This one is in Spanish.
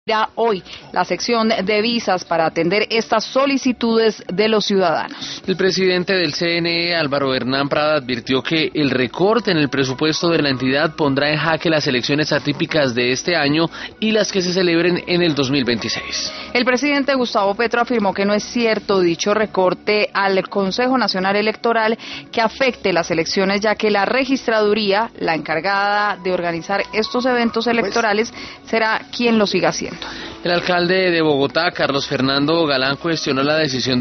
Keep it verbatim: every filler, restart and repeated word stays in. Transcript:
hoy la sección de visas para atender estas solicitudes de los ciudadanos. El presidente del C N E, Álvaro Hernán Prada, advirtió que el recorte en el presupuesto de la entidad pondrá en jaque las elecciones atípicas de este año y las que se celebren en el dos mil veintiséis. El presidente Gustavo Petro afirmó que no es cierto dicho recorte al Consejo Nacional Electoral que afecte las elecciones, ya que la registraduría, la encargada de organizar estos eventos electorales, será quien lo siga haciendo. El alcalde de Bogotá, Carlos Fernando Galán, cuestionó la decisión de